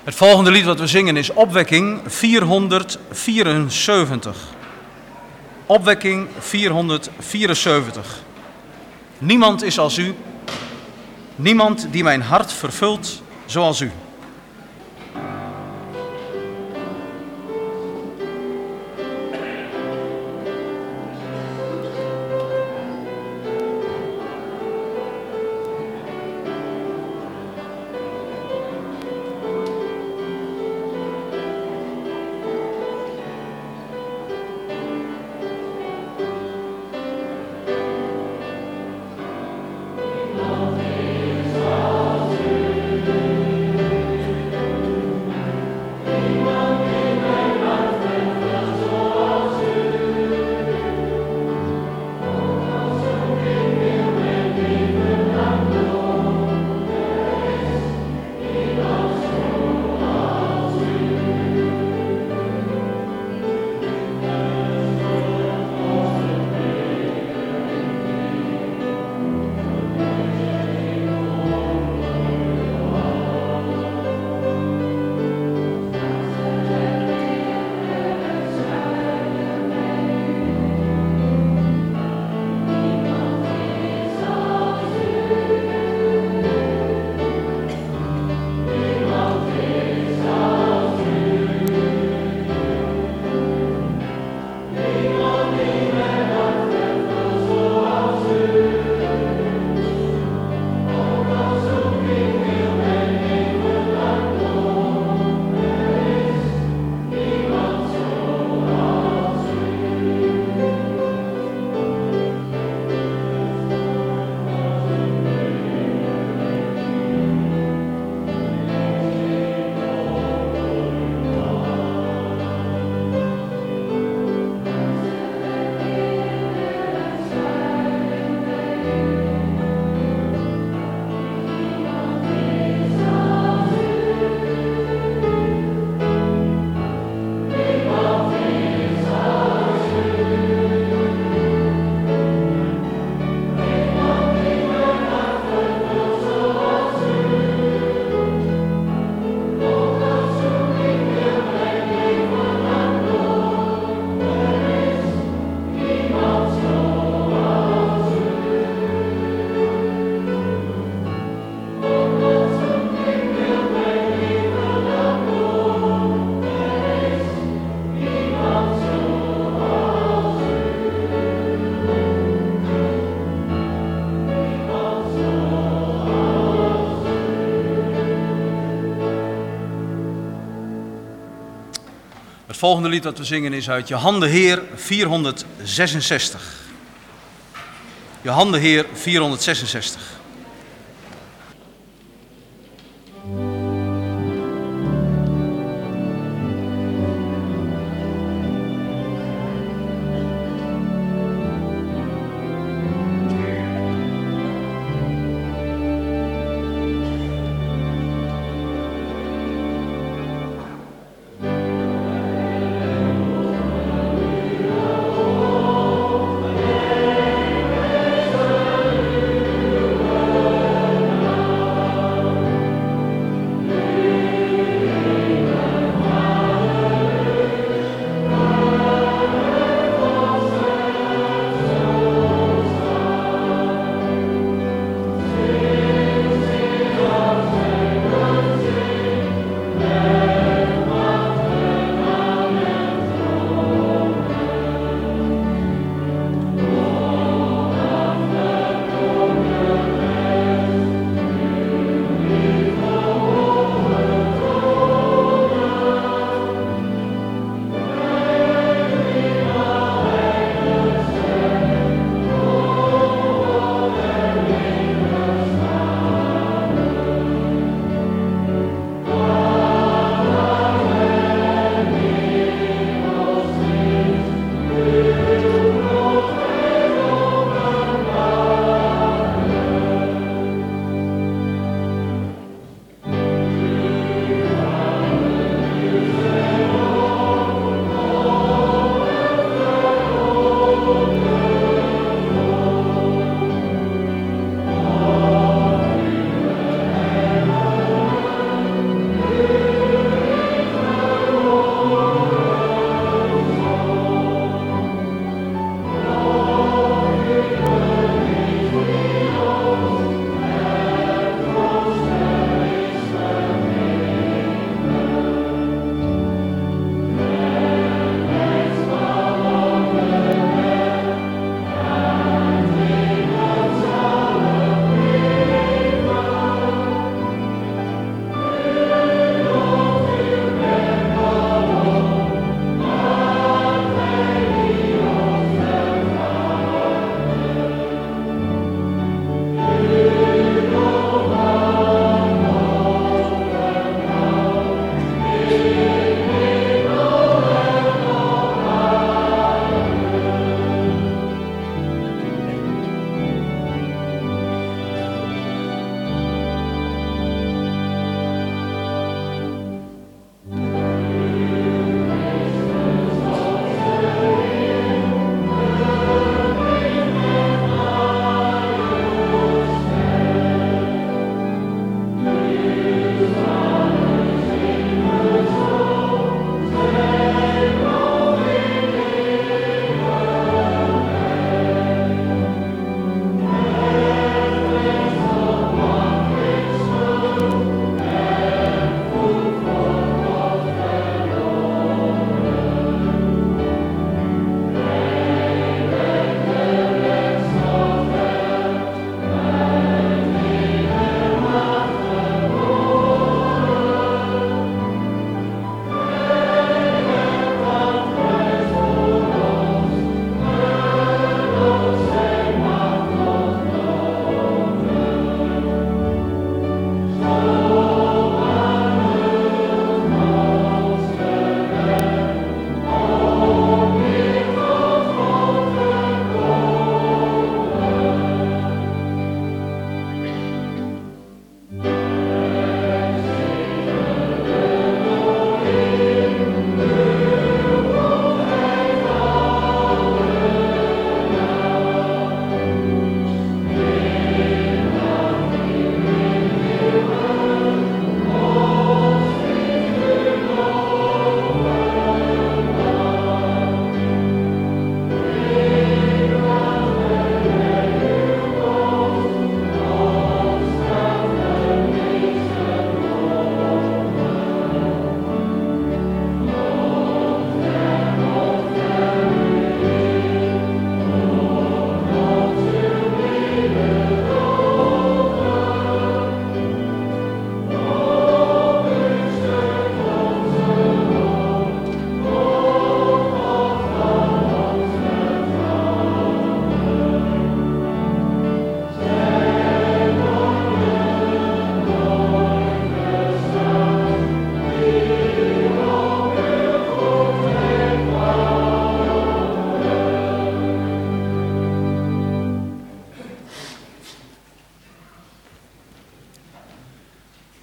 Het volgende lied wat we zingen is Opwekking 474. Opwekking 474. Niemand is als u, niemand die mijn hart vervult zoals u. Het volgende lied dat we zingen is uit Je handen Heer 466. Je handen Heer 466.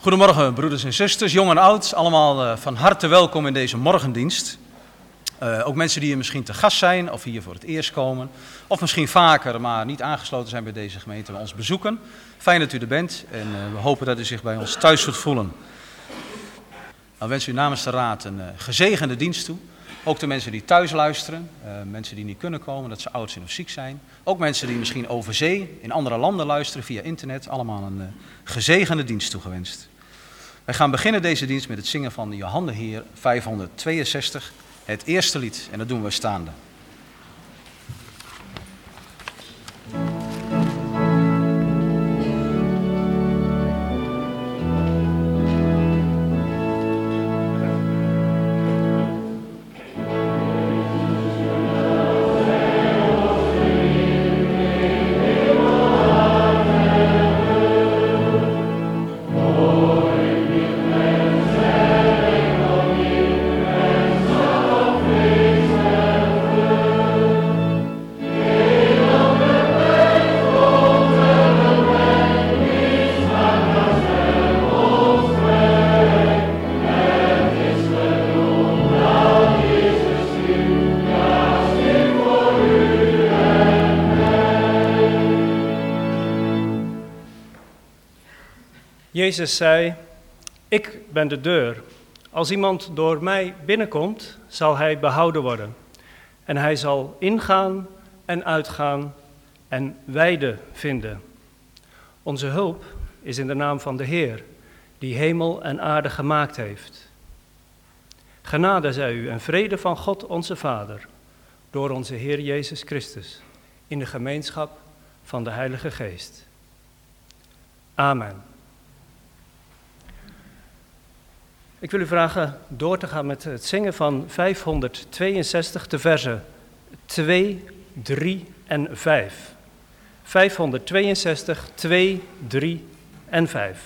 Goedemorgen broeders en zusters, jong en oud, allemaal van harte welkom in deze morgendienst. Ook mensen die hier misschien te gast zijn of hier voor het eerst komen. Of misschien vaker, maar niet aangesloten zijn bij deze gemeente, bij ons bezoeken. Fijn dat u er bent en we hopen dat u zich bij ons thuis zult voelen. Dan wens u namens de Raad een gezegende dienst toe. Ook de mensen die thuis luisteren, mensen die niet kunnen komen, dat ze oud zijn of ziek zijn. Ook mensen die misschien over zee, in andere landen luisteren via internet. Allemaal een gezegende dienst toegewenst. Wij gaan beginnen deze dienst met het zingen van Johan de Heer 562, het eerste lied. En dat doen we staande. Jezus zei, ik ben de deur. Als iemand door mij binnenkomt, zal hij behouden worden. En hij zal ingaan en uitgaan en weide vinden. Onze hulp is in de naam van de Heer, die hemel en aarde gemaakt heeft. Genade zij u en vrede van God onze Vader, door onze Heer Jezus Christus, in de gemeenschap van de Heilige Geest. Amen. Ik wil u vragen door te gaan met het zingen van 562, de verzen 2, 3 en 5. 562, 2, 3 en 5.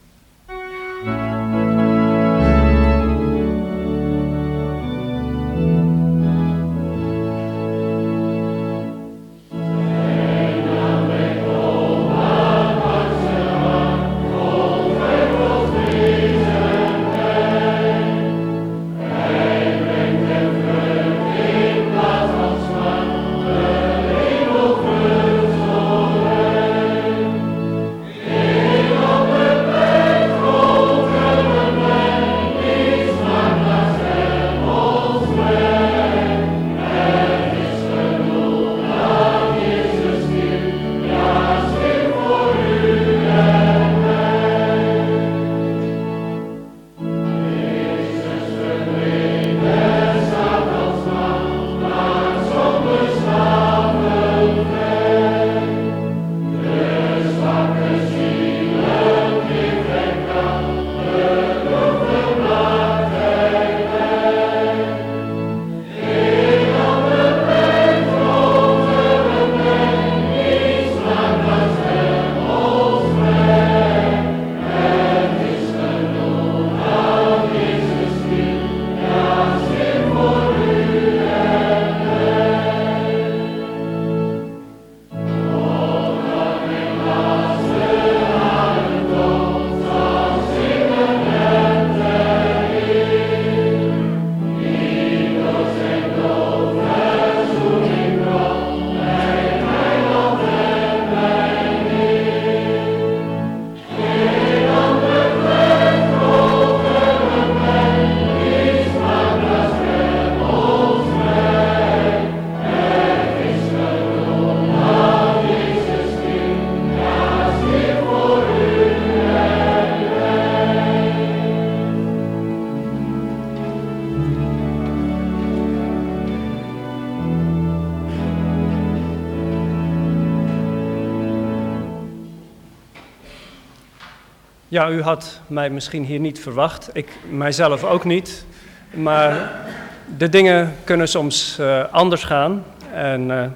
Ja, u had mij misschien hier niet verwacht, ik mijzelf ook niet, maar de dingen kunnen soms anders gaan. En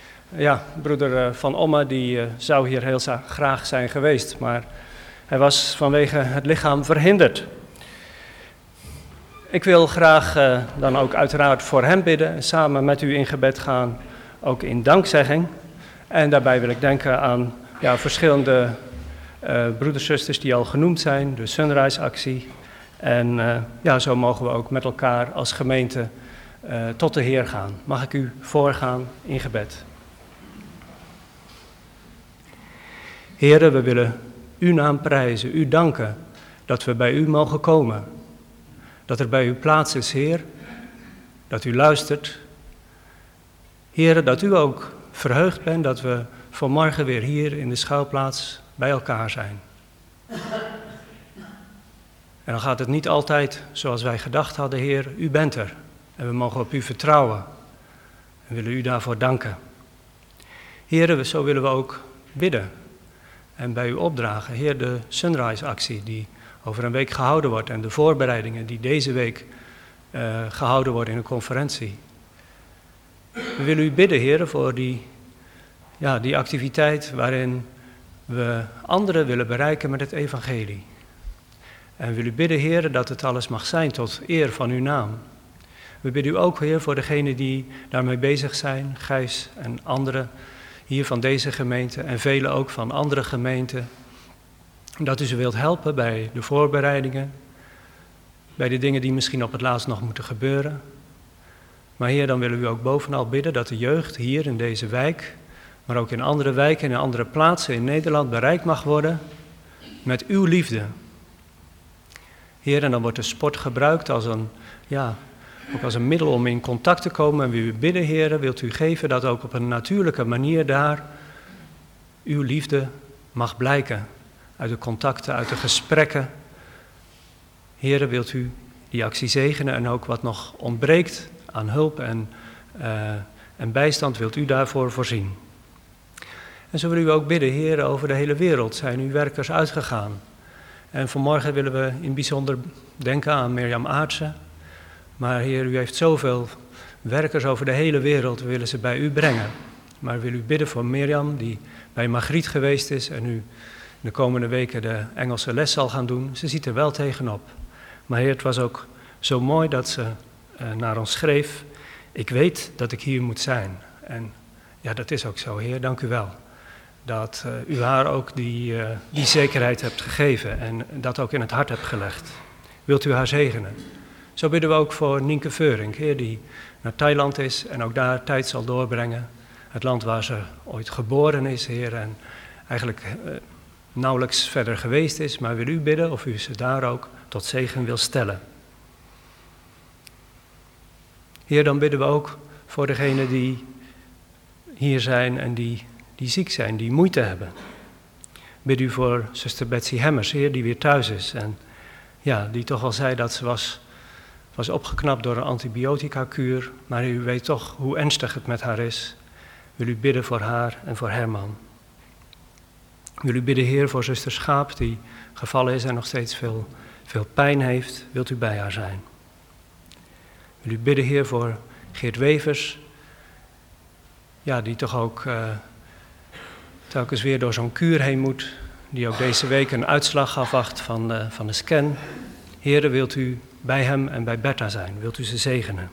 broeder Van Omme die zou hier heel graag zijn geweest, maar hij was vanwege het lichaam verhinderd. Ik wil graag dan ook uiteraard voor hem bidden en samen met u in gebed gaan, ook in dankzegging. En daarbij wil ik denken aan verschillende broeders, zusters die al genoemd zijn, de Sunrise-actie. En zo mogen we ook met elkaar als gemeente tot de Heer gaan. Mag ik u voorgaan in gebed. Heere, we willen uw naam prijzen, u danken dat we bij u mogen komen. Dat er bij u plaats is, Heer, dat u luistert. Heere, dat u ook verheugd bent dat we vanmorgen weer hier in de schuilplaats bij elkaar zijn. En dan gaat het niet altijd zoals wij gedacht hadden, Heer, u bent er. En we mogen op u vertrouwen. En willen u daarvoor danken. Heer, zo willen we ook bidden. En bij u opdragen, Heer, de Sunrise-actie die over een week gehouden wordt. En de voorbereidingen die deze week gehouden worden in een conferentie. We willen u bidden, Heer, voor die activiteit waarin we anderen willen bereiken met het evangelie. En we willen u bidden, Heer, dat het alles mag zijn tot eer van uw naam. We bidden u ook, Heer, voor degenen die daarmee bezig zijn, Gijs en anderen hier van deze gemeente en velen ook van andere gemeenten. Dat u ze wilt helpen bij de voorbereidingen, bij de dingen die misschien op het laatst nog moeten gebeuren. Maar Heer, dan willen we u ook bovenal bidden dat de jeugd hier in deze wijk, maar ook in andere wijken en in andere plaatsen in Nederland bereikt mag worden met uw liefde. Heer, en dan wordt de sport gebruikt als een middel om in contact te komen. En we u bidden, Heer, wilt u geven dat ook op een natuurlijke manier daar uw liefde mag blijken. Uit de contacten, uit de gesprekken. Heer, wilt u die actie zegenen en ook wat nog ontbreekt aan hulp en bijstand, wilt u daarvoor voorzien. En zo willen we ook bidden, Heer, over de hele wereld zijn uw werkers uitgegaan. En vanmorgen willen we in het bijzonder denken aan Mirjam Aartsen. Maar Heer, u heeft zoveel werkers over de hele wereld, we willen ze bij u brengen. Maar we willen u bidden voor Mirjam, die bij Margriet geweest is en nu de komende weken de Engelse les zal gaan doen. Ze ziet er wel tegenop. Maar Heer, het was ook zo mooi dat ze naar ons schreef, ik weet dat ik hier moet zijn. En ja, dat is ook zo, Heer, dank u wel. Dat u haar ook die zekerheid hebt gegeven en dat ook in het hart hebt gelegd. Wilt u haar zegenen? Zo bidden we ook voor Nienke Veurink, Heer, die naar Thailand is en ook daar tijd zal doorbrengen. Het land waar ze ooit geboren is, Heer, en eigenlijk nauwelijks verder geweest is. Maar wil u bidden of u ze daar ook tot zegen wil stellen. Heer, dan bidden we ook voor degenen die hier zijn en die ziek zijn, die moeite hebben. Bid u voor zuster Betsy Hemmers, Heer, die weer thuis is. En ja, die toch al zei dat ze was opgeknapt door een antibiotica-kuur. Maar u weet toch hoe ernstig het met haar is. Wil u bidden voor haar en voor Herman. Wil u bidden, Heer, voor zuster Schaap, die gevallen is en nog steeds veel pijn heeft. Wilt u bij haar zijn. Wil u bidden, Heer, voor Geert Wevers. Ja, die toch ook telkens weer door zo'n kuur heen moet. Die ook deze week een uitslag afwacht van de scan. Heer, wilt u bij hem en bij Bertha zijn? Wilt u ze zegenen?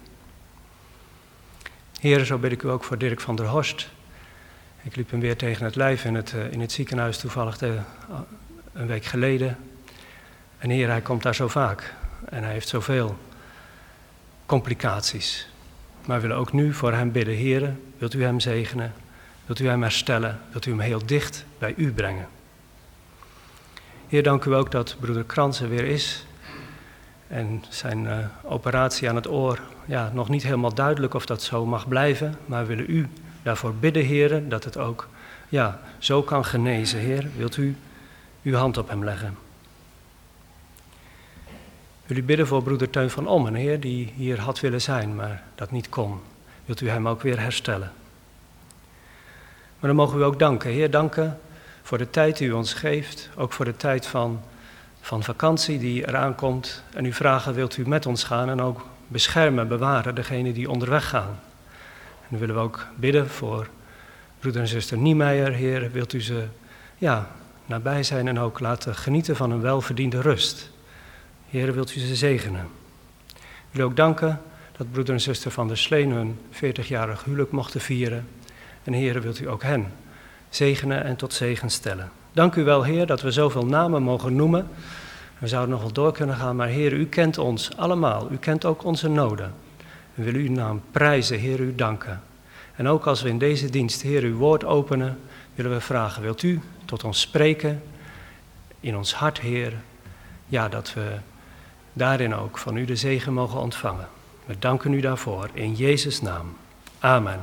Heer, zo bid ik u ook voor Dirk van der Horst. Ik liep hem weer tegen het lijf in het ziekenhuis toevallig een week geleden. En Heer, hij komt daar zo vaak. En hij heeft zoveel complicaties. Maar we willen ook nu voor hem bidden. Heer, wilt u hem zegenen? Wilt u hem herstellen? Wilt u hem heel dicht bij u brengen? Heer, dank u ook dat broeder Krans er weer is. En zijn operatie aan het oor, ja, nog niet helemaal duidelijk of dat zo mag blijven. Maar we willen u daarvoor bidden, Heer, dat het ook zo kan genezen. Heer, wilt u uw hand op hem leggen? Wil u bidden voor broeder Teun van Ommen, Heer, die hier had willen zijn, maar dat niet kon. Wilt u hem ook weer herstellen? Maar dan mogen we ook danken, Heer, danken voor de tijd die u ons geeft. Ook voor de tijd van vakantie die eraan komt. En u vragen, wilt u met ons gaan en ook beschermen, bewaren degenen die onderweg gaan. En dan willen we ook bidden voor broeder en zuster Niemeyer. Heer, wilt u ze nabij zijn en ook laten genieten van een welverdiende rust. Heer, wilt u ze zegenen. We willen ook danken dat broeder en zuster van der Sleen hun 40-jarig huwelijk mochten vieren. En Heer, wilt u ook hen zegenen en tot zegen stellen. Dank u wel, Heer, dat we zoveel namen mogen noemen. We zouden nog wel door kunnen gaan, maar Heer, u kent ons allemaal. U kent ook onze noden. We willen uw naam prijzen, Heer, u danken. En ook als we in deze dienst, Heer, uw woord openen, willen we vragen, wilt u tot ons spreken in ons hart, Heer? Ja, dat we daarin ook van u de zegen mogen ontvangen. We danken u daarvoor, in Jezus' naam. Amen.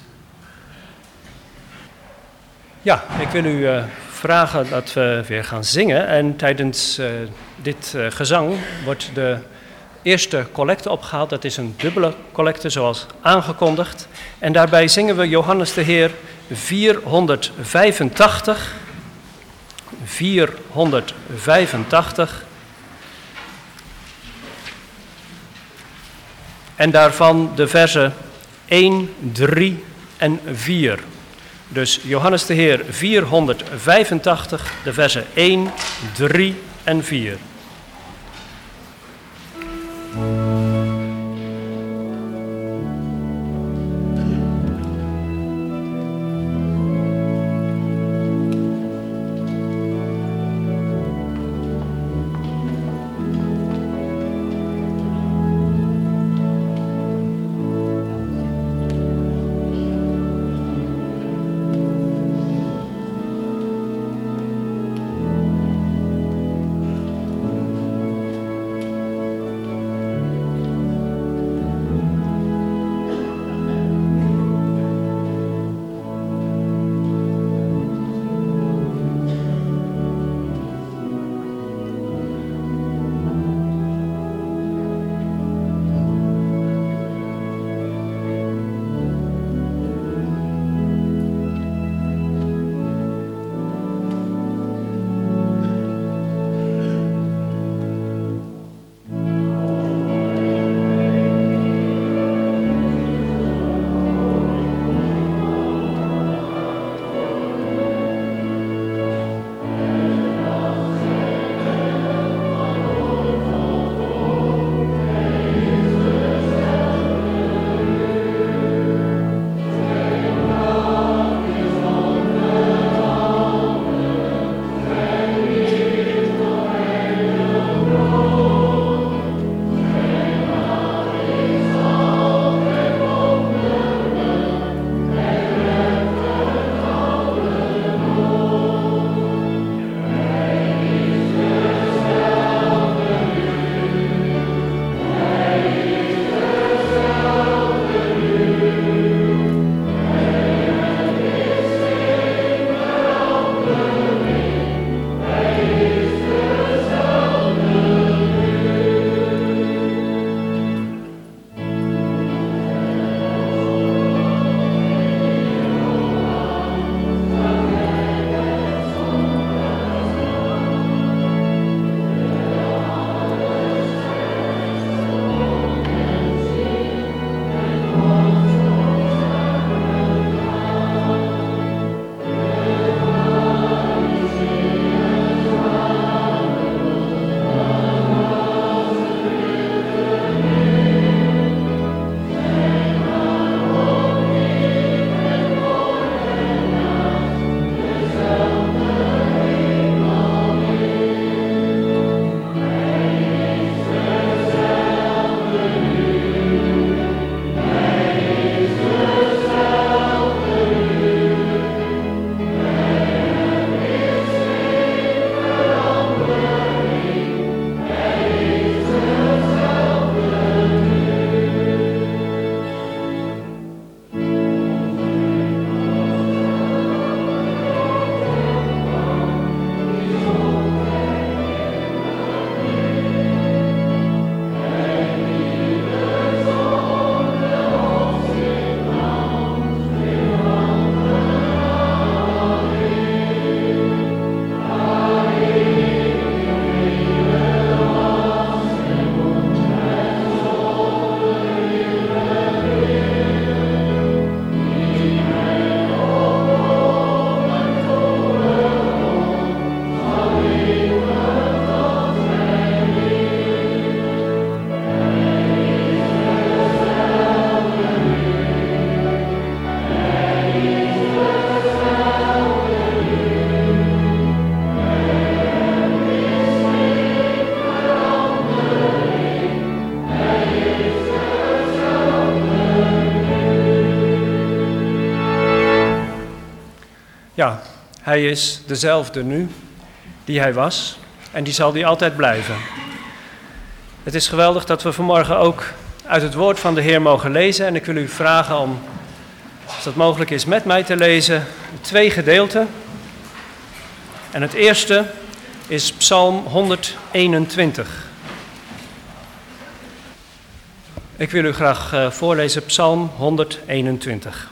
Ja, ik wil u vragen dat we weer gaan zingen. En tijdens dit gezang wordt de eerste collecte opgehaald. Dat is een dubbele collecte, zoals aangekondigd. En daarbij zingen we Johannes de Heer 485. 485. En daarvan de versen 1, 3 en 4. Dus Johannes de Heer 485, de versen 1, 3 en 4. Ja, hij is dezelfde nu die hij was en die zal die altijd blijven. Het is geweldig dat we vanmorgen ook uit het woord van de Heer mogen lezen. En ik wil u vragen om, als dat mogelijk is, met mij te lezen 2 gedeelten. En het eerste is Psalm 121. Ik wil u graag voorlezen Psalm 121.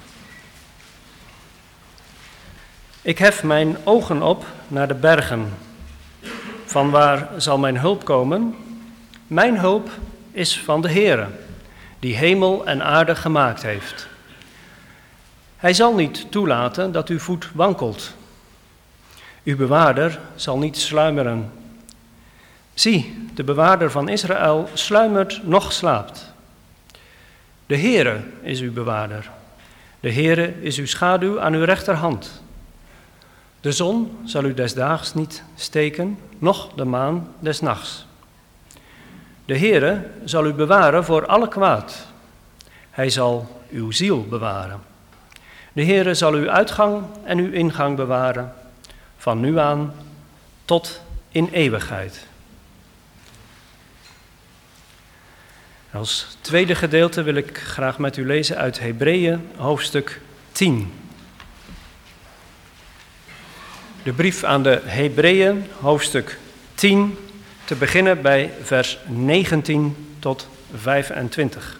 Ik hef mijn ogen op naar de bergen. Van waar zal mijn hulp komen? Mijn hulp is van de Heere, die hemel en aarde gemaakt heeft. Hij zal niet toelaten dat uw voet wankelt. Uw bewaarder zal niet sluimeren. Zie, de bewaarder van Israël sluimert noch slaapt. De Heere is uw bewaarder. De Heere is uw schaduw aan uw rechterhand. De zon zal u des daags niet steken, noch de maan des nachts. De Heere zal u bewaren voor alle kwaad. Hij zal uw ziel bewaren. De Heere zal uw uitgang en uw ingang bewaren, van nu aan tot in eeuwigheid. Als tweede gedeelte wil ik graag met u lezen uit Hebreeën hoofdstuk 10. De brief aan de Hebreeën hoofdstuk 10, te beginnen bij vers 19 tot 25.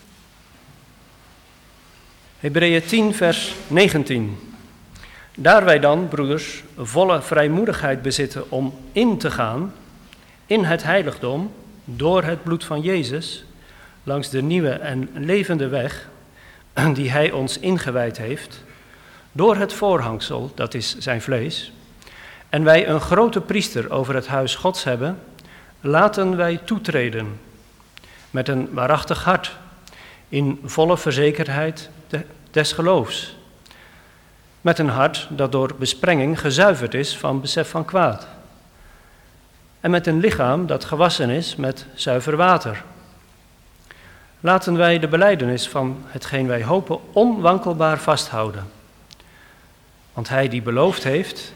Hebreeën 10, vers 19. Daar wij dan, broeders, volle vrijmoedigheid bezitten om in te gaan in het heiligdom door het bloed van Jezus, langs de nieuwe en levende weg die hij ons ingewijd heeft, door het voorhangsel, dat is zijn vlees, en wij een grote priester over het huis Gods hebben, laten wij toetreden met een waarachtig hart, in volle verzekerdheid des geloofs, met een hart dat door besprenging gezuiverd is van besef van kwaad, en met een lichaam dat gewassen is met zuiver water. Laten wij de belijdenis van hetgeen wij hopen onwankelbaar vasthouden. Want hij die beloofd heeft,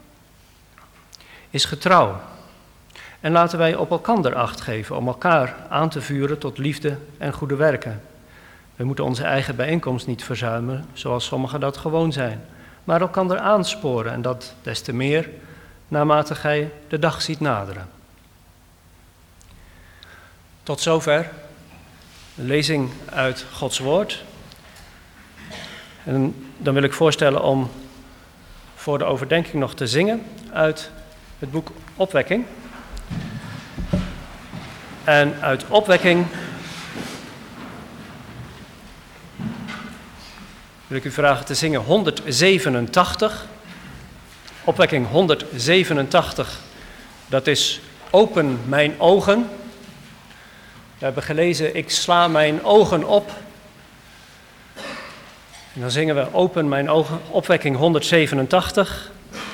is getrouw. En laten wij op elkander acht geven om elkaar aan te vuren tot liefde en goede werken. We moeten onze eigen bijeenkomst niet verzuimen, zoals sommigen dat gewoon zijn, maar elkander aansporen en dat des te meer, naarmate gij de dag ziet naderen. Tot zover de lezing uit Gods woord. En dan wil ik voorstellen om voor de overdenking nog te zingen uit het boek Opwekking. En uit Opwekking wil ik u vragen te zingen 187. Opwekking 187, dat is Open mijn ogen. We hebben gelezen, ik sla mijn ogen op. En dan zingen we Open mijn ogen, Opwekking 187.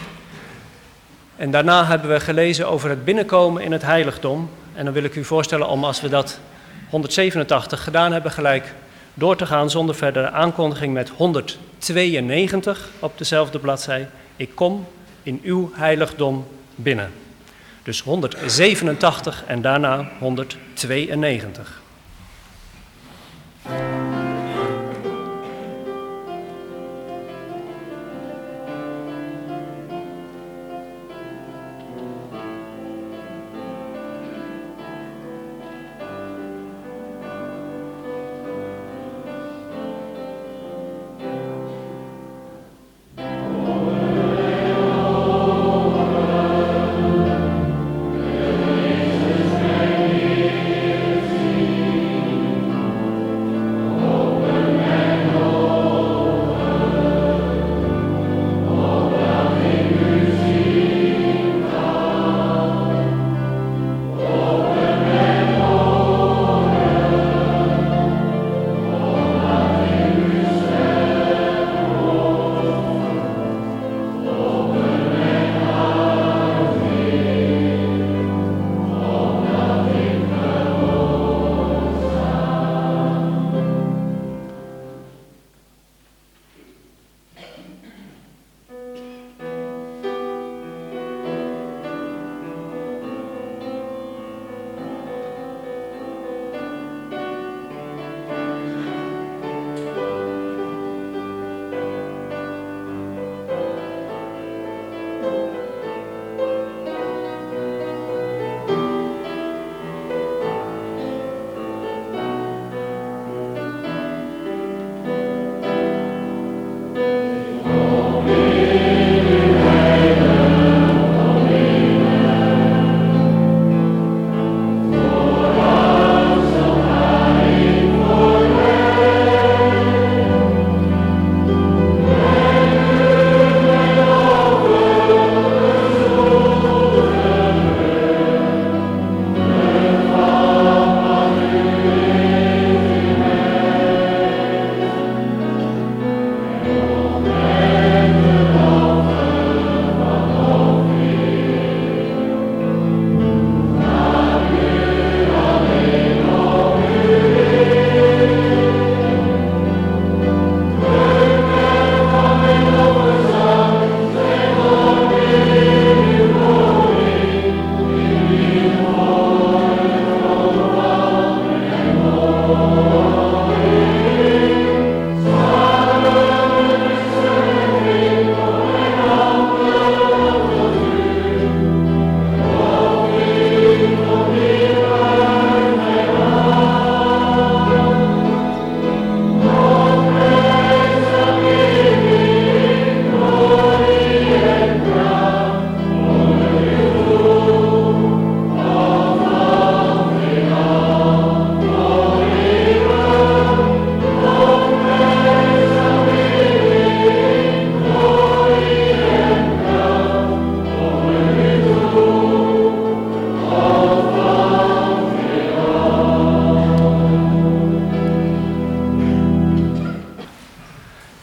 En daarna hebben we gelezen over het binnenkomen in het heiligdom. En dan wil ik u voorstellen om, als we dat 187 gedaan hebben, gelijk door te gaan zonder verdere aankondiging met 192 op dezelfde bladzij. Ik kom in uw heiligdom binnen. Dus 187 en daarna 192.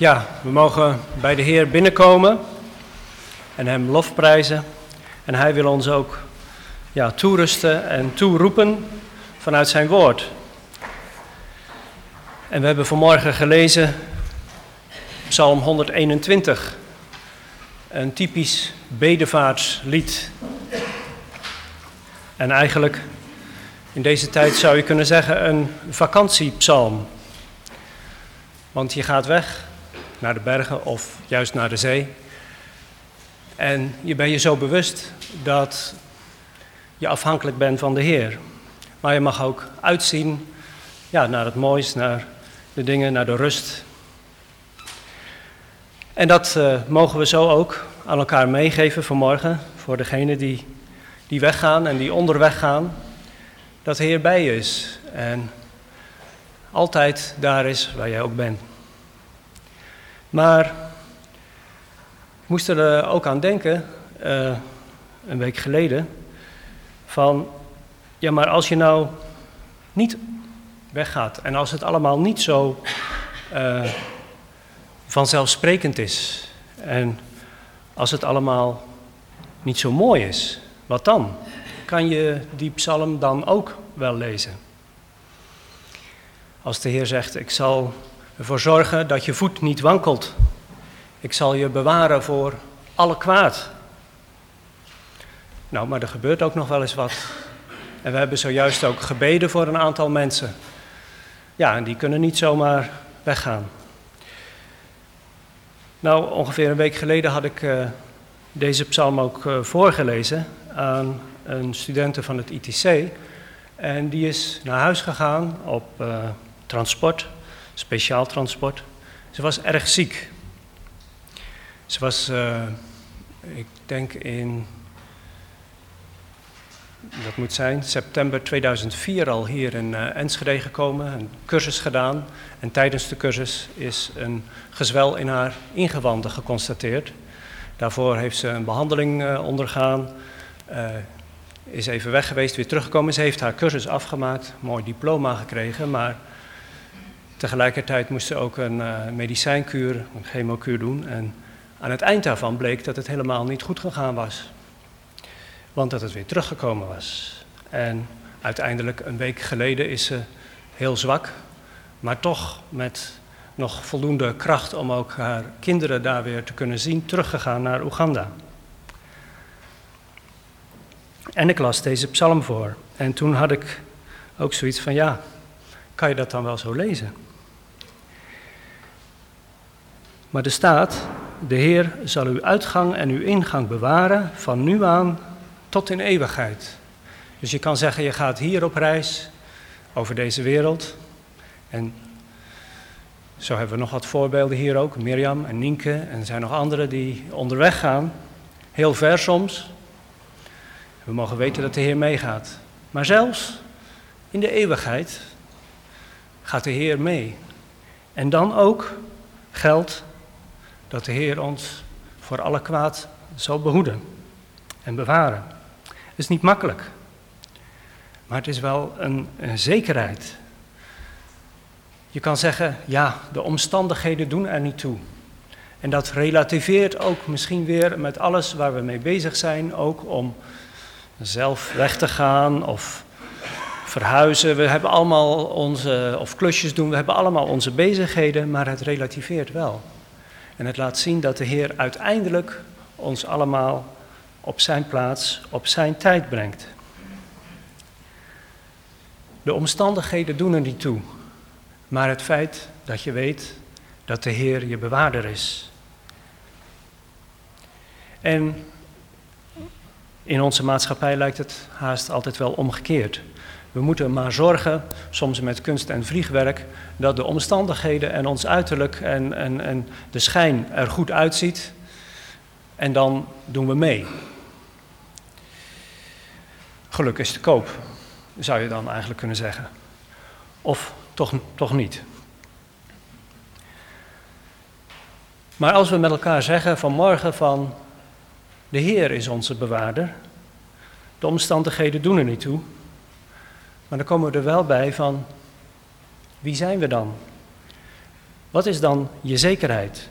Ja, we mogen bij de Heer binnenkomen en Hem lofprijzen. En Hij wil ons ook toerusten en toeroepen vanuit zijn woord. En we hebben vanmorgen gelezen Psalm 121, een typisch bedevaartslied. En eigenlijk in deze tijd zou je kunnen zeggen een vakantiepsalm. Want je gaat weg naar de bergen of juist naar de zee. En je bent je zo bewust dat je afhankelijk bent van de Heer. Maar je mag ook uitzien naar het moois, naar de dingen, naar de rust. En dat mogen we zo ook aan elkaar meegeven vanmorgen. Voor degenen die weggaan en die onderweg gaan. Dat de Heer bij je is. En altijd daar is waar jij ook bent. Maar ik moest er ook aan denken, een week geleden, van maar als je nou niet weggaat en als het allemaal niet zo vanzelfsprekend is en als het allemaal niet zo mooi is, wat dan? Kan je die psalm dan ook wel lezen? Als de Heer zegt, ik zal ervoor zorgen dat je voet niet wankelt. Ik zal je bewaren voor alle kwaad. Nou, maar er gebeurt ook nog wel eens wat. En we hebben zojuist ook gebeden voor een aantal mensen. Ja, en die kunnen niet zomaar weggaan. Nou, ongeveer een week geleden had ik deze psalm ook voorgelezen aan een studente van het ITC. En die is naar huis gegaan op transport, speciaal transport. Ze was erg ziek. Ze was, ik denk dat moet zijn, september 2004 al hier in Enschede gekomen, een cursus gedaan. En tijdens de cursus is een gezwel in haar ingewanden geconstateerd. Daarvoor heeft ze een behandeling ondergaan, is even weg geweest, weer teruggekomen. Ze heeft haar cursus afgemaakt, mooi diploma gekregen, maar tegelijkertijd moest ze ook een medicijnkuur, een chemokuur doen. En aan het eind daarvan bleek dat het helemaal niet goed gegaan was. Want dat het weer teruggekomen was. En uiteindelijk een week geleden is ze heel zwak, maar toch met nog voldoende kracht om ook haar kinderen daar weer te kunnen zien, teruggegaan naar Oeganda. En ik las deze psalm voor. En toen had ik ook zoiets van, kan je dat dan wel zo lezen? Maar er staat, de Heer zal uw uitgang en uw ingang bewaren van nu aan tot in eeuwigheid. Dus je kan zeggen, je gaat hier op reis over deze wereld. En zo hebben we nog wat voorbeelden hier ook. Mirjam en Nienke en er zijn nog anderen die onderweg gaan. Heel ver soms. We mogen weten dat de Heer meegaat. Maar zelfs in de eeuwigheid gaat de Heer mee. En dan ook geldt dat de Heer ons voor alle kwaad zal behoeden en bewaren. Het is niet makkelijk, maar het is wel een zekerheid. Je kan zeggen, de omstandigheden doen er niet toe. En dat relativeert ook misschien weer met alles waar we mee bezig zijn, ook om zelf weg te gaan of verhuizen. We hebben allemaal of klusjes doen, we hebben allemaal onze bezigheden, maar het relativeert wel. En het laat zien dat de Heer uiteindelijk ons allemaal op zijn plaats, op zijn tijd brengt. De omstandigheden doen er niet toe, maar het feit dat je weet dat de Heer je bewaarder is. En in onze maatschappij lijkt het haast altijd wel omgekeerd. We moeten maar zorgen, soms met kunst en vliegwerk, dat de omstandigheden en ons uiterlijk en de schijn er goed uitziet. En dan doen we mee. Geluk is te koop, zou je dan eigenlijk kunnen zeggen. Of toch niet. Maar als we met elkaar zeggen vanmorgen van de Heer is onze bewaarder, de omstandigheden doen er niet toe, maar dan komen we er wel bij van wie zijn we dan? Wat is dan je zekerheid?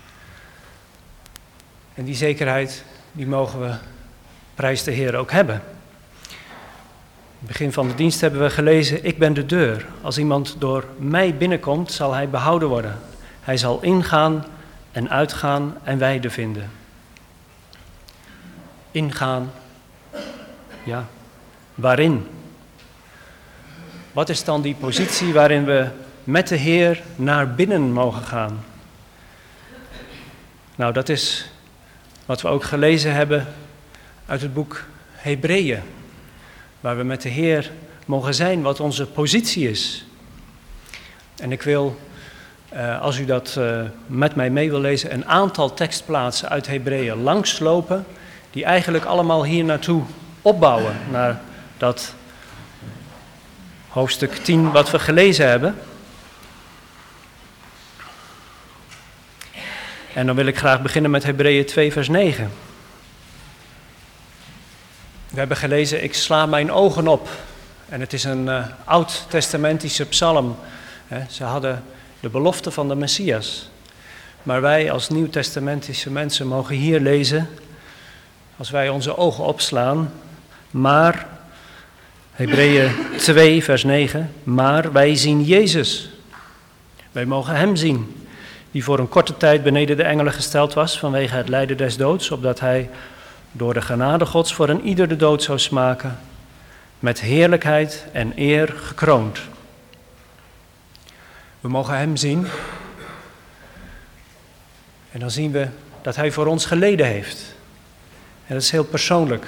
En die zekerheid, die mogen we, prijs de Heer, ook hebben. In het begin van de dienst hebben we gelezen, ik ben de deur. Als iemand door mij binnenkomt, zal hij behouden worden. Hij zal ingaan en uitgaan en weide vinden. Ingaan, ja, waarin? Wat is dan die positie waarin we met de Heer naar binnen mogen gaan? Nou, dat is wat we ook gelezen hebben uit het boek Hebreeën. Waar we met de Heer mogen zijn, wat onze positie is. En ik wil, als u dat met mij mee wil lezen, een aantal tekstplaatsen uit Hebreeën langslopen, die eigenlijk allemaal hier naartoe opbouwen, naar dat hoofdstuk 10 wat we gelezen hebben. En dan wil ik graag beginnen met Hebreeën 2 vers 9. We hebben gelezen, ik sla mijn ogen op. En het is een oud-testamentische psalm. Ze hadden de belofte van de Messias. Maar wij als nieuw-testamentische mensen mogen hier lezen, als wij onze ogen opslaan, maar, Hebreeën 2 vers 9, maar wij zien Jezus. Wij mogen hem zien, die voor een korte tijd beneden de engelen gesteld was vanwege het lijden des doods, opdat hij door de genade Gods voor een ieder de dood zou smaken, met heerlijkheid en eer gekroond. We mogen hem zien en dan zien we dat hij voor ons geleden heeft. En dat is heel persoonlijk.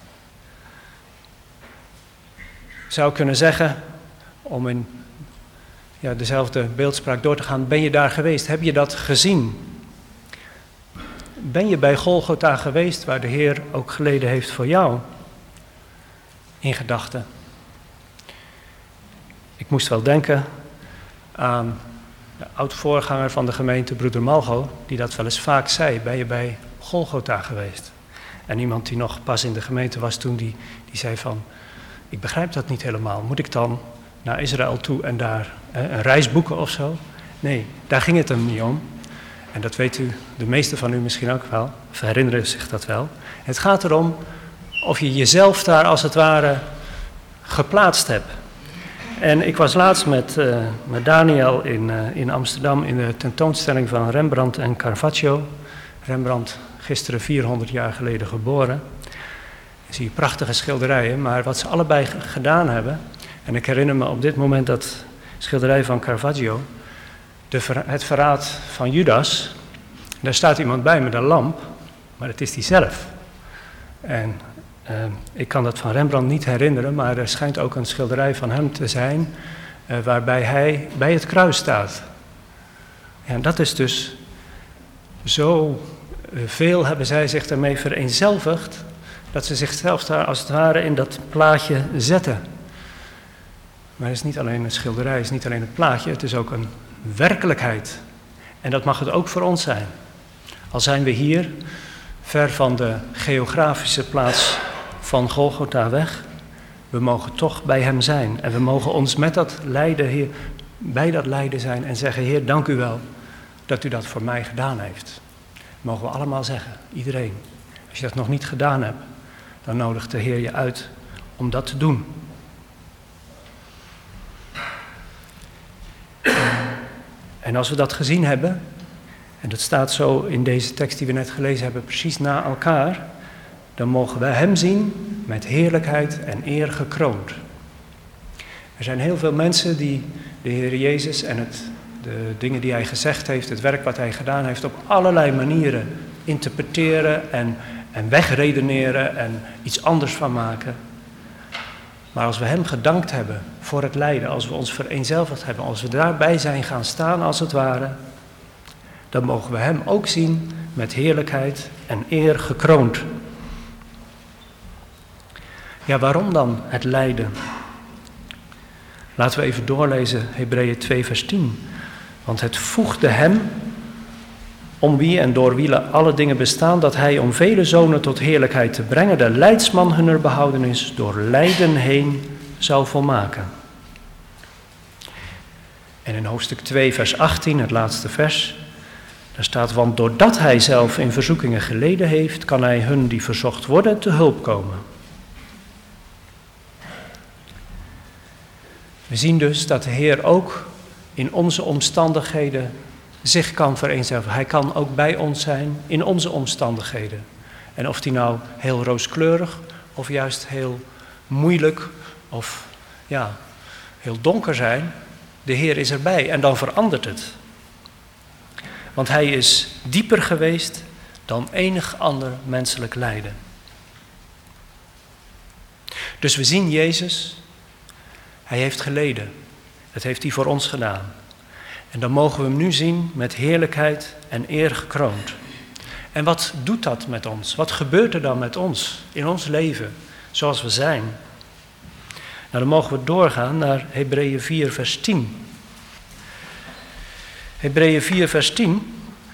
Ik zou kunnen zeggen, om in dezelfde beeldspraak door te gaan, ben je daar geweest? Heb je dat gezien? Ben je bij Golgotha geweest, waar de Heer ook geleden heeft voor jou? In gedachten. Ik moest wel denken aan de oud-voorganger van de gemeente, broeder Malgo, die dat wel eens vaak zei. Ben je bij Golgotha geweest? En iemand die nog pas in de gemeente was toen, die zei van, ik begrijp dat niet helemaal. Moet ik dan naar Israël toe en daar een reis boeken of zo? Nee, daar ging het hem niet om. En dat weet u, de meeste van u misschien ook wel, of herinneren zich dat wel. Het gaat erom of je jezelf daar als het ware geplaatst hebt. En ik was laatst met Daniel in Amsterdam in de tentoonstelling van Rembrandt en Caravaggio. Rembrandt, gisteren 400 jaar geleden geboren. Dan zie je prachtige schilderijen, maar wat ze allebei gedaan hebben, en ik herinner me op dit moment dat schilderij van Caravaggio, het verraad van Judas. Daar staat iemand bij met een lamp, maar het is die zelf. En ik kan dat van Rembrandt niet herinneren, maar er schijnt ook een schilderij van hem te zijn, waarbij hij bij het kruis staat. En dat is dus zo veel hebben zij zich daarmee vereenzelvigd, dat ze zichzelf daar als het ware in dat plaatje zetten. Maar het is niet alleen een schilderij, het is niet alleen een plaatje, het is ook een werkelijkheid. En dat mag het ook voor ons zijn. Al zijn we hier, ver van de geografische plaats van Golgotha weg, we mogen toch bij hem zijn. En we mogen ons met dat lijden, Heer, bij dat lijden zijn en zeggen, Heer, dank u wel dat u dat voor mij gedaan heeft. Mogen we allemaal zeggen, iedereen. Als je dat nog niet gedaan hebt, dan nodigt de Heer je uit om dat te doen. En als we dat gezien hebben, en dat staat zo in deze tekst die we net gelezen hebben, precies na elkaar, dan mogen we hem zien met heerlijkheid en eer gekroond. Er zijn heel veel mensen die de Heer Jezus en de dingen die hij gezegd heeft, het werk wat hij gedaan heeft, op allerlei manieren interpreteren en wegredeneren en iets anders van maken. Maar als we hem gedankt hebben voor het lijden, als we ons vereenzelvigd hebben, als we daarbij zijn gaan staan als het ware, dan mogen we hem ook zien met heerlijkheid en eer gekroond. Ja, waarom dan het lijden? Laten we even doorlezen Hebreeën 2 vers 10. Want het voegde hem, om wie en door wie alle dingen bestaan, dat hij om vele zonen tot heerlijkheid te brengen, de leidsman hunner behoudenis door lijden heen zou volmaken. En in hoofdstuk 2, vers 18, het laatste vers, daar staat: want doordat hij zelf in verzoekingen geleden heeft, kan hij hun die verzocht worden te hulp komen. We zien dus dat de Heer ook in onze omstandigheden zich kan vereenzelvigen. Hij kan ook bij ons zijn in onze omstandigheden. En of die nou heel rooskleurig of juist heel moeilijk of ja, heel donker zijn, de Heer is erbij en dan verandert het. Want hij is dieper geweest dan enig ander menselijk lijden. Dus we zien Jezus, hij heeft geleden. Dat heeft hij voor ons gedaan. En dan mogen we hem nu zien met heerlijkheid en eer gekroond. En wat doet dat met ons? Wat gebeurt er dan met ons in ons leven zoals we zijn? Nou, dan mogen we doorgaan naar Hebreeën 4 vers 10. Hebreeën 4 vers 10.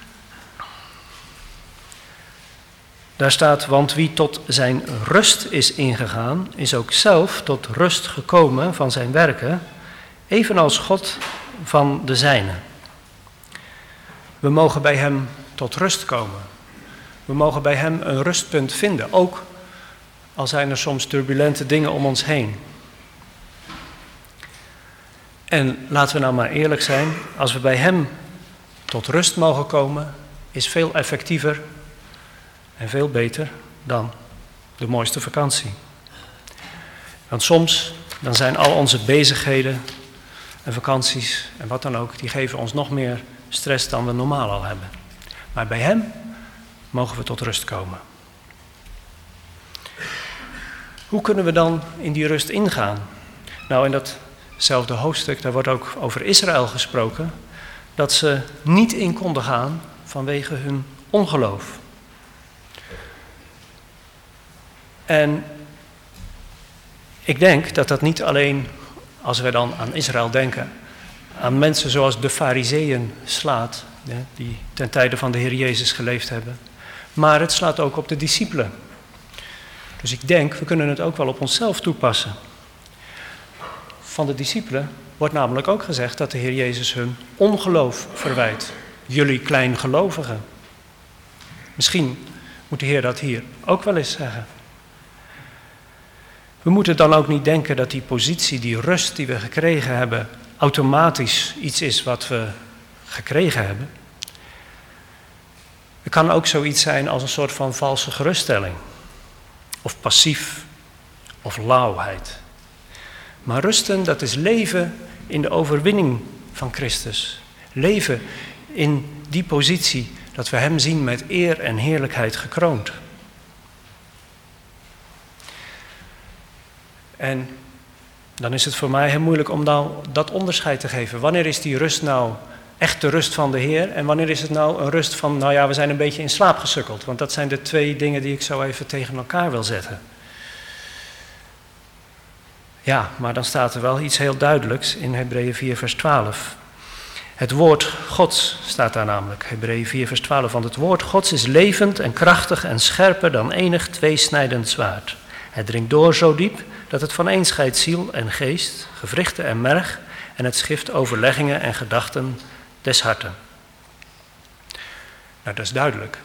Daar staat: want wie tot zijn rust is ingegaan, is ook zelf tot rust gekomen van zijn werken, evenals God van de zijne. We mogen bij hem tot rust komen. We mogen bij hem een rustpunt vinden, ook al zijn er soms turbulente dingen om ons heen. En laten we nou maar eerlijk zijn, als we bij hem tot rust mogen komen, is veel effectiever en veel beter dan de mooiste vakantie. Want soms dan zijn al onze bezigheden en vakanties en wat dan ook, die geven ons nog meer stress dan we normaal al hebben. Maar bij hem mogen we tot rust komen. Hoe kunnen we dan in die rust ingaan? Nou, in datzelfde hoofdstuk, daar wordt ook over Israël gesproken, dat ze niet in konden gaan vanwege hun ongeloof. En ik denk dat dat niet alleen, als we dan aan Israël denken, aan mensen zoals de Farizeeën slaat, die ten tijde van de Heer Jezus geleefd hebben, maar het slaat ook op de discipelen. Dus ik denk, we kunnen het ook wel op onszelf toepassen. Van de discipelen wordt namelijk ook gezegd dat de Heer Jezus hun ongeloof verwijt. Jullie kleingelovigen. Misschien moet de Heer dat hier ook wel eens zeggen. We moeten dan ook niet denken dat die positie, die rust die we gekregen hebben, automatisch iets is wat we gekregen hebben. Het kan ook zoiets zijn als een soort van valse geruststelling. Of passief, of lauwheid. Maar rusten, dat is leven in de overwinning van Christus. Leven in die positie dat we hem zien met eer en heerlijkheid gekroond. En dan is het voor mij heel moeilijk om nou dat onderscheid te geven. Wanneer is die rust nou echt de rust van de Heer? En wanneer is het nou een rust van, nou ja, we zijn een beetje in slaap gesukkeld. Want dat zijn de twee dingen die ik zo even tegen elkaar wil zetten. Ja, maar dan staat er wel iets heel duidelijks in Hebreeën 4 vers 12. Het woord Gods staat daar namelijk, Hebreeën 4 vers 12. Want het woord Gods is levend en krachtig en scherper dan enig tweesnijdend zwaard. Het dringt door zo diep dat het vaneen scheidt ziel en geest, gewrichten en merg, en het schift overleggingen en gedachten des harten. Nou, dat is duidelijk.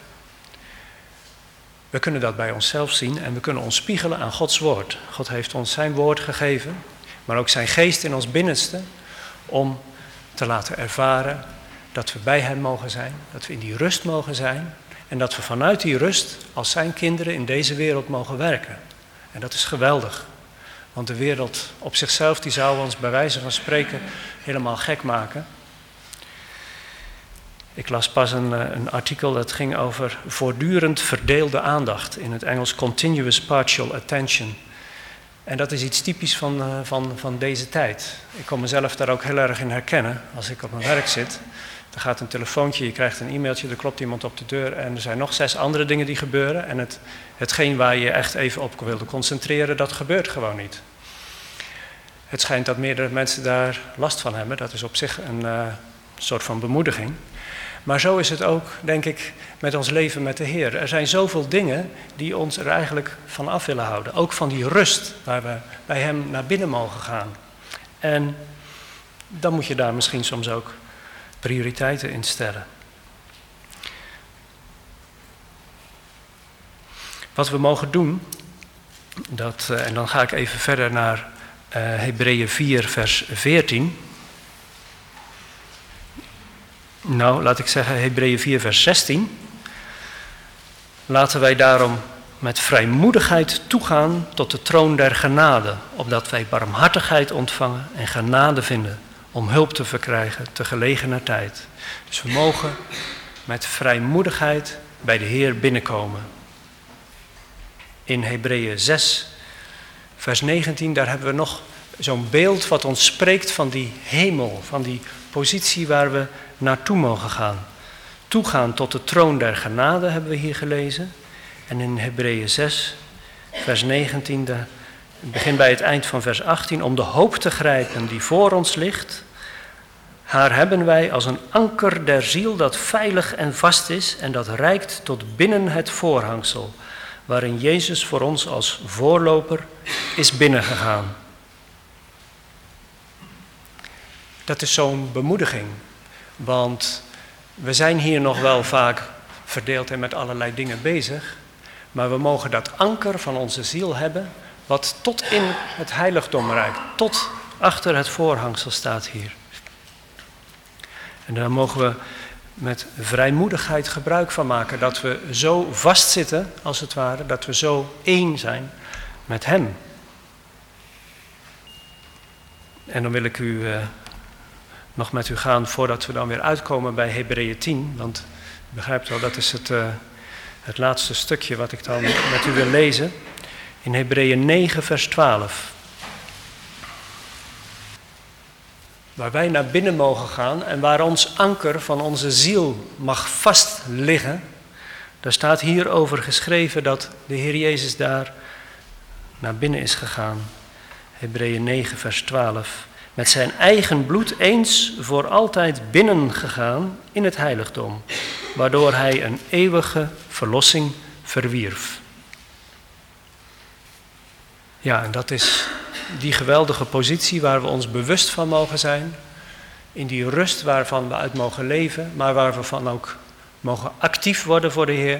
We kunnen dat bij onszelf zien en we kunnen ons spiegelen aan Gods woord. God heeft ons zijn woord gegeven, maar ook zijn geest in ons binnenste, om te laten ervaren dat we bij hem mogen zijn, dat we in die rust mogen zijn en dat we vanuit die rust als zijn kinderen in deze wereld mogen werken. En dat is geweldig, want de wereld op zichzelf die zou ons bij wijze van spreken helemaal gek maken. Ik las pas een artikel dat ging over voortdurend verdeelde aandacht, in het Engels continuous partial attention. En dat is iets typisch van deze tijd. Ik kon mezelf daar ook heel erg in herkennen. Als ik op mijn werk zit, er gaat een telefoontje, je krijgt een e-mailtje, er klopt iemand op de deur en er zijn nog 6 andere dingen die gebeuren. En hetgeen waar je echt even op wilde concentreren, dat gebeurt gewoon niet. Het schijnt dat meerdere mensen daar last van hebben. Dat is op zich een soort van bemoediging. Maar zo is het ook, denk ik, met ons leven met de Heer. Er zijn zoveel dingen die ons er eigenlijk van af willen houden. Ook van die rust waar we bij hem naar binnen mogen gaan. En dan moet je daar misschien soms ook prioriteiten in stellen. Wat we mogen doen, en dan ga ik even verder naar Hebreeën 4 vers 14. Nou, laat ik zeggen Hebreeën 4 vers 16. Laten wij daarom met vrijmoedigheid toegaan tot de troon der genade, opdat wij barmhartigheid ontvangen en genade vinden om hulp te verkrijgen te gelegener tijd. Dus we mogen met vrijmoedigheid bij de Heer binnenkomen. In Hebreeën 6 vers 19, daar hebben we nog zo'n beeld wat ons spreekt van die hemel, van die positie waar we naartoe mogen gaan. Toegaan tot de troon der genade hebben we hier gelezen. En in Hebreeën 6, vers 19, het begint bij het eind van vers 18, om de hoop te grijpen die voor ons ligt. Haar hebben wij als een anker der ziel dat veilig en vast is en dat reikt tot binnen het voorhangsel, waarin Jezus voor ons als voorloper is binnengegaan. Dat is zo'n bemoediging, want we zijn hier nog wel vaak verdeeld en met allerlei dingen bezig, maar we mogen dat anker van onze ziel hebben, wat tot in het heiligdom reikt, tot achter het voorhangsel staat hier. En daar mogen we met vrijmoedigheid gebruik van maken, dat we zo vastzitten, als het ware, dat we zo één zijn met Hem. En dan wil ik nog met u gaan voordat we dan weer uitkomen bij Hebreeën 10, want u begrijpt wel, dat is het laatste stukje wat ik dan met u wil lezen. In Hebreeën 9 vers 12. Waar wij naar binnen mogen gaan en waar ons anker van onze ziel mag vast liggen. Daar staat hierover geschreven dat de Heer Jezus daar naar binnen is gegaan. Hebreeën 9 vers 12. Met zijn eigen bloed eens voor altijd binnengegaan in het heiligdom, waardoor hij een eeuwige verlossing verwierf. Ja, en dat is die geweldige positie waar we ons bewust van mogen zijn, in die rust waarvan we uit mogen leven, maar waar we van ook mogen actief worden voor de Heer.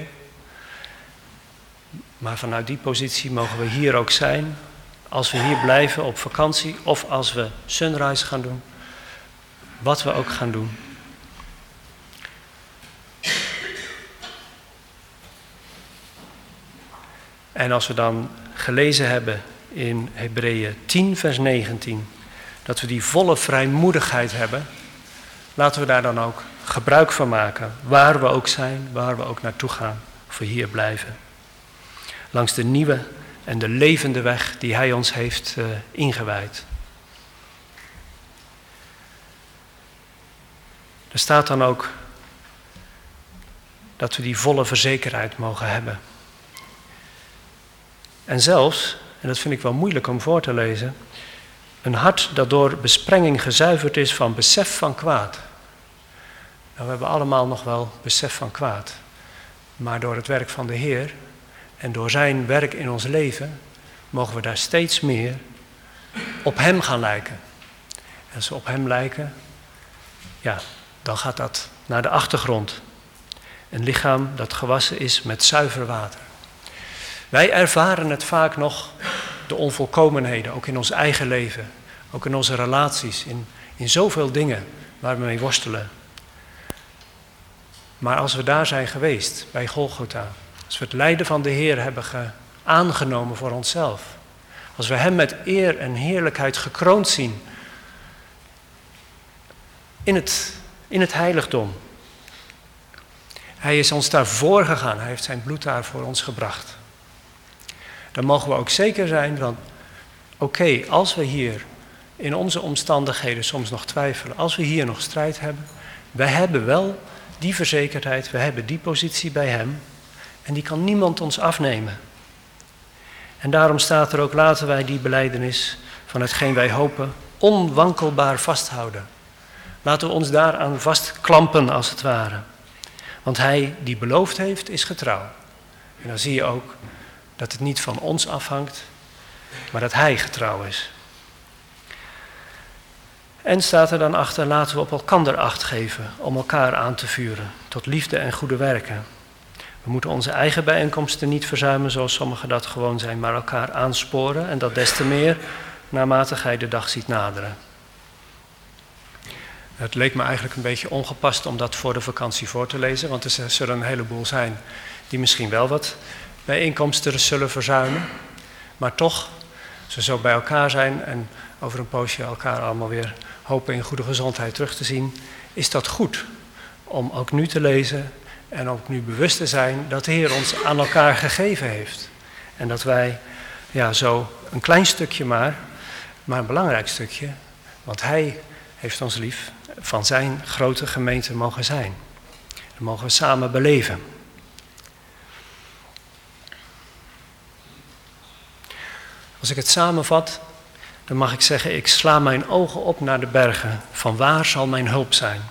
Maar vanuit die positie mogen we hier ook zijn, als we hier blijven op vakantie of als we sunrise gaan doen, wat we ook gaan doen. En als we dan gelezen hebben in Hebreeën 10 vers 19, dat we die volle vrijmoedigheid hebben, laten we daar dan ook gebruik van maken, waar we ook zijn, waar we ook naartoe gaan, of we hier blijven. Langs de nieuwe en de levende weg die Hij ons heeft ingewijd. Er staat dan ook dat we die volle verzekerheid mogen hebben. En zelfs, en dat vind ik wel moeilijk om voor te lezen, een hart dat door besprenging gezuiverd is van besef van kwaad. Nou, we hebben allemaal nog wel besef van kwaad. Maar door het werk van de Heer en door zijn werk in ons leven mogen we daar steeds meer op Hem gaan lijken. En als we op Hem lijken, ja, dan gaat dat naar de achtergrond. Een lichaam dat gewassen is met zuiver water. Wij ervaren het vaak nog, de onvolkomenheden, ook in ons eigen leven. Ook in onze relaties, in zoveel dingen waar we mee worstelen. Maar als we daar zijn geweest, bij Golgotha, als we het lijden van de Heer hebben aangenomen voor onszelf. Als we Hem met eer en heerlijkheid gekroond zien in het heiligdom. Hij is ons daarvoor gegaan, Hij heeft zijn bloed daar voor ons gebracht. Dan mogen we ook zeker zijn van, oké, als we hier in onze omstandigheden soms nog twijfelen, als we hier nog strijd hebben, wij hebben wel die verzekerdheid, we hebben die positie bij Hem en die kan niemand ons afnemen. En daarom staat er ook, laten wij die belijdenis van hetgeen wij hopen onwankelbaar vasthouden. Laten we ons daaraan vastklampen als het ware. Want Hij die beloofd heeft, is getrouw. En dan zie je ook dat het niet van ons afhangt, maar dat Hij getrouw is. En staat er dan achter, laten we op elkander acht geven om elkaar aan te vuren tot liefde en goede werken. We moeten onze eigen bijeenkomsten niet verzuimen zoals sommigen dat gewoon zijn, maar elkaar aansporen en dat des te meer naarmate gij de dag ziet naderen. Het leek me eigenlijk een beetje ongepast om dat voor de vakantie voor te lezen, want er zullen een heleboel zijn die misschien wel wat bijeenkomsten zullen verzuimen. Maar toch, als we zo bij elkaar zijn en over een poosje elkaar allemaal weer hopen in goede gezondheid terug te zien, is dat goed om ook nu te lezen en ook nu bewust te zijn dat de Heer ons aan elkaar gegeven heeft. En dat wij zo een klein stukje maar een belangrijk stukje, want Hij heeft ons lief, van zijn grote gemeente mogen zijn. Dat mogen we samen beleven. Als ik het samenvat, dan mag ik zeggen, ik sla mijn ogen op naar de bergen. Van waar zal mijn hulp zijn?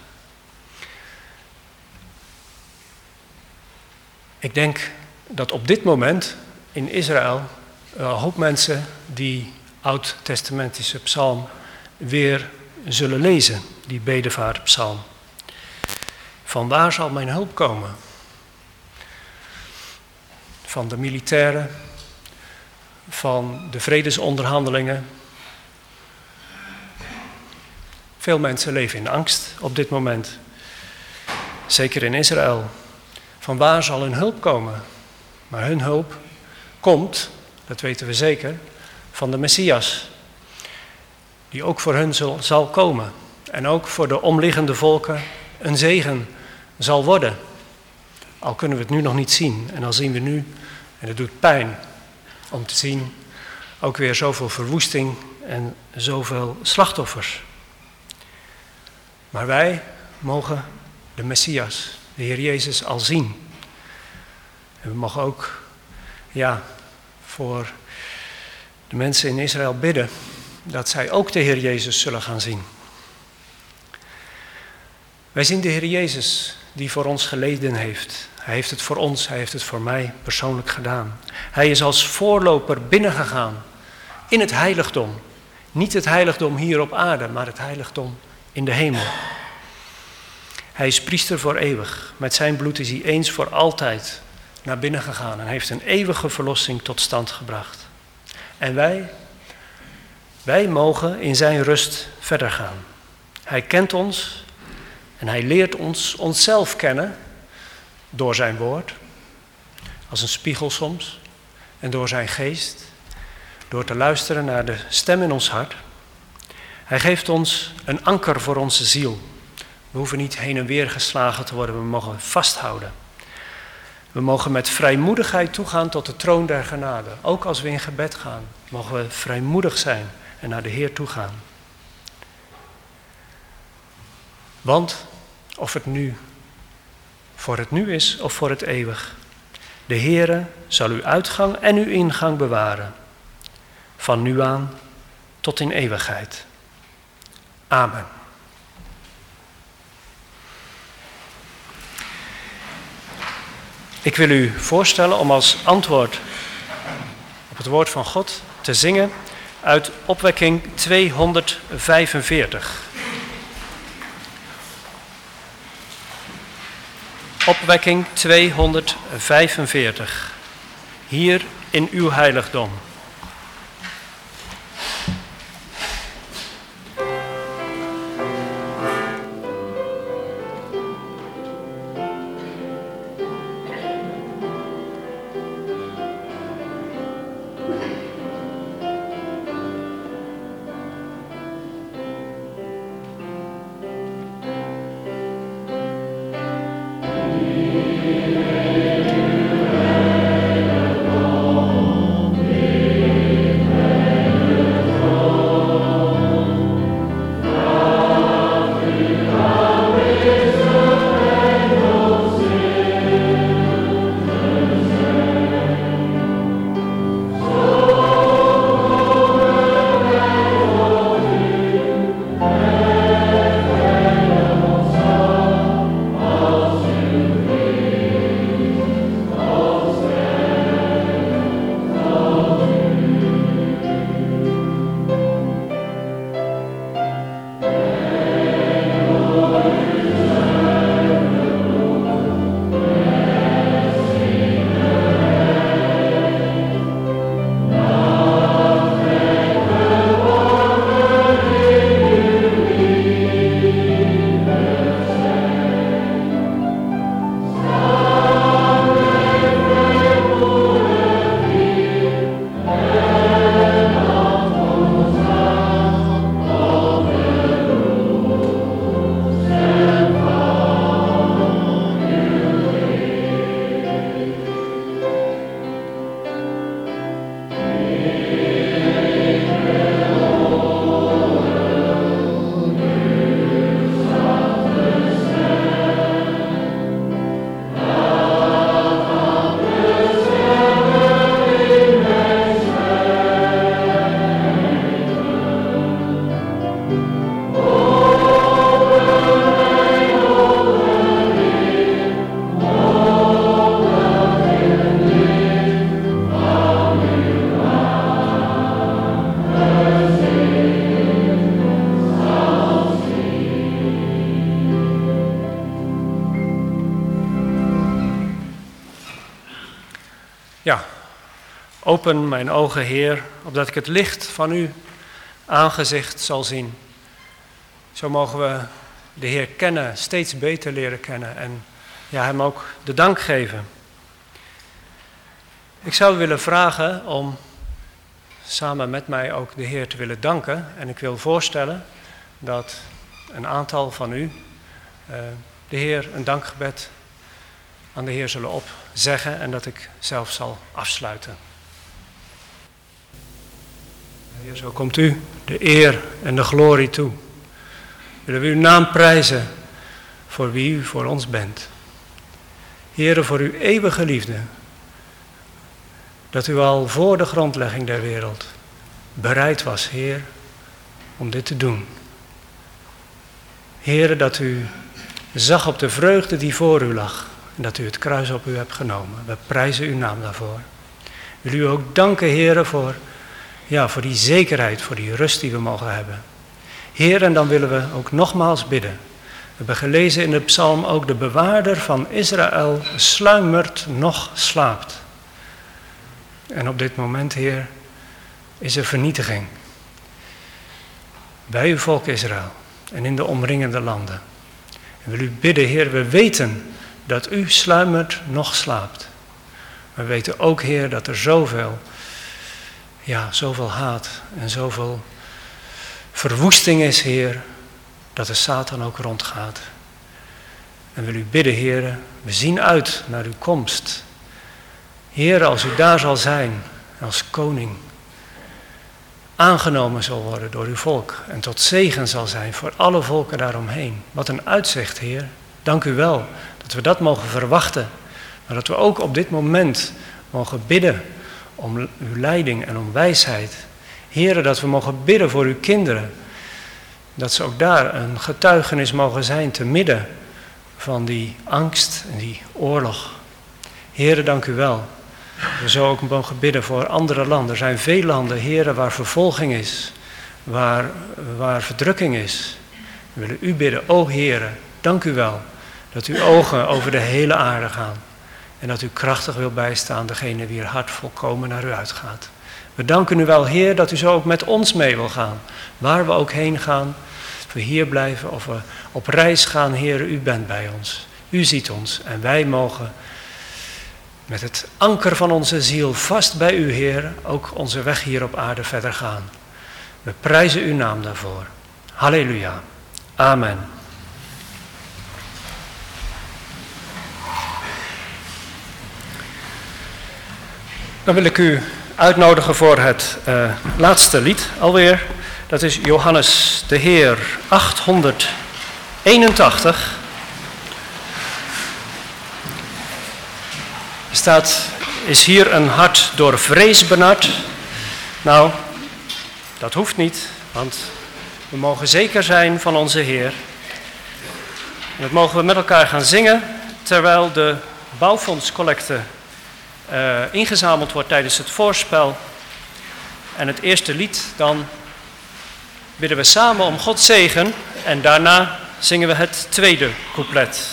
Ik denk dat op dit moment in Israël een hoop mensen die oud-testamentische psalm weer zullen lezen, die bedevaartpsalm. Van waar zal mijn hulp komen? Van de militairen, van de vredesonderhandelingen. Veel mensen leven in angst op dit moment. Zeker in Israël. Van waar zal hun hulp komen? Maar hun hulp komt, dat weten we zeker, van de Messias. Die ook voor hun zal komen. En ook voor de omliggende volken een zegen zal worden. Al kunnen we het nu nog niet zien. En al zien we nu, en het doet pijn om te zien, ook weer zoveel verwoesting en zoveel slachtoffers. Maar wij mogen de Messias, de Heer Jezus, al zien. En we mogen ook, voor de mensen in Israël bidden, dat zij ook de Heer Jezus zullen gaan zien. Wij zien de Heer Jezus die voor ons geleden heeft. Hij heeft het voor ons, hij heeft het voor mij persoonlijk gedaan. Hij is als voorloper binnengegaan in het heiligdom. Niet het heiligdom hier op aarde, maar het heiligdom in de hemel. Hij is priester voor eeuwig. Met zijn bloed is hij eens voor altijd naar binnen gegaan en heeft een eeuwige verlossing tot stand gebracht. En wij mogen in zijn rust verder gaan. Hij kent ons en hij leert ons onszelf kennen door zijn woord, als een spiegel soms, en door zijn geest, door te luisteren naar de stem in ons hart. Hij geeft ons een anker voor onze ziel. We hoeven niet heen en weer geslagen te worden, we mogen vasthouden. We mogen met vrijmoedigheid toegaan tot de troon der genade. Ook als we in gebed gaan, mogen we vrijmoedig zijn en naar de Heer toegaan. Want of het nu voor het nu is of voor het eeuwig, de Heere zal uw uitgang en uw ingang bewaren. Van nu aan tot in eeuwigheid. Amen. Ik wil u voorstellen om als antwoord op het woord van God te zingen uit Opwekking 245. Opwekking 245. Hier in uw heiligdom. Amen. Open mijn ogen, Heer, opdat ik het licht van uw aangezicht zal zien. Zo mogen we de Heer kennen, steeds beter leren kennen en hem ook de dank geven. Ik zou u willen vragen om samen met mij ook de Heer te willen danken. En ik wil voorstellen dat een aantal van u de Heer een dankgebed aan de Heer zullen opzeggen en dat ik zelf zal afsluiten. Heer, zo komt u de eer en de glorie toe. Willen we uw naam prijzen voor wie u voor ons bent. Heere, voor uw eeuwige liefde, dat u al voor de grondlegging der wereld bereid was, Heer, om dit te doen. Heere, dat u zag op de vreugde die voor u lag en dat u het kruis op u hebt genomen. We prijzen uw naam daarvoor. Wil u ook danken, Heere, voor die zekerheid, voor die rust die we mogen hebben. Heer, en dan willen we ook nogmaals bidden. We hebben gelezen in de psalm ook: de bewaarder van Israël sluimert nog slaapt. En op dit moment, Heer, is er vernietiging. Bij uw volk Israël en in de omringende landen. En wil u bidden, Heer, we weten dat u sluimert nog slaapt. We weten ook, Heer, dat er zoveel haat en zoveel verwoesting is, Heer, dat de Satan ook rondgaat. En wil u bidden, Heer, we zien uit naar uw komst. Heer, als u daar zal zijn, als koning, aangenomen zal worden door uw volk en tot zegen zal zijn voor alle volken daaromheen. Wat een uitzicht, Heer. Dank u wel dat we dat mogen verwachten, maar dat we ook op dit moment mogen bidden om uw leiding en om wijsheid. Heer, dat we mogen bidden voor uw kinderen, dat ze ook daar een getuigenis mogen zijn te midden van die angst en die oorlog. Heer, dank u wel. We zo ook mogen bidden voor andere landen. Er zijn veel landen, Heer, waar vervolging is, waar verdrukking is. We willen u bidden, o Heer, dank u wel dat uw ogen over de hele aarde gaan. En dat u krachtig wil bijstaan degene wier hart volkomen naar u uitgaat. We danken u wel, Heer, dat u zo ook met ons mee wil gaan. Waar we ook heen gaan, of we hier blijven of we op reis gaan, Heer, u bent bij ons. U ziet ons en wij mogen met het anker van onze ziel vast bij u, Heer, ook onze weg hier op aarde verder gaan. We prijzen uw naam daarvoor. Halleluja. Amen. Dan wil ik u uitnodigen voor het laatste lied alweer. Dat is Johannes de Heer 881. Er staat: is hier een hart door vrees benard? Nou, dat hoeft niet, want we mogen zeker zijn van onze Heer. En dat mogen we met elkaar gaan zingen, terwijl de bouwfondscollecte ingezameld wordt tijdens het voorspel. En het eerste lied, dan bidden we samen om Gods zegen en daarna zingen we het tweede couplet.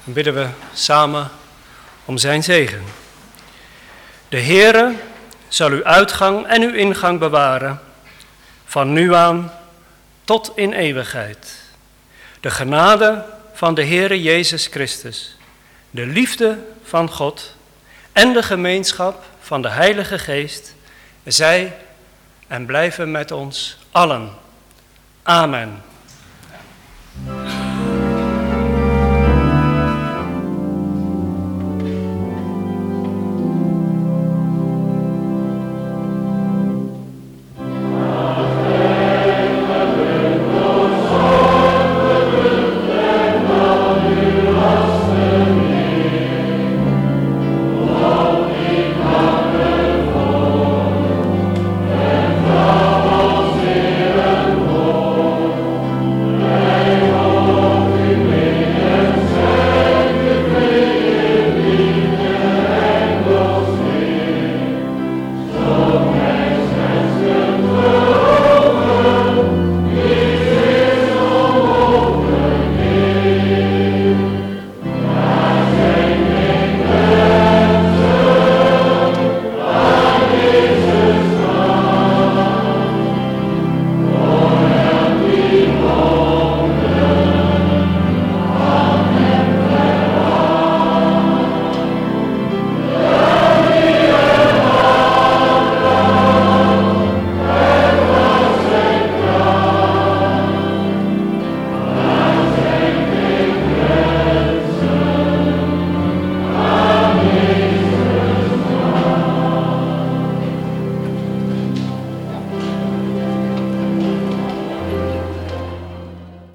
Dan bidden we samen om zijn zegen. De Heere zal uw uitgang en uw ingang bewaren, van nu aan tot in eeuwigheid. De genade van de Heere Jezus Christus, de liefde van God en de gemeenschap van de Heilige Geest, zij en blijven met ons allen. Amen.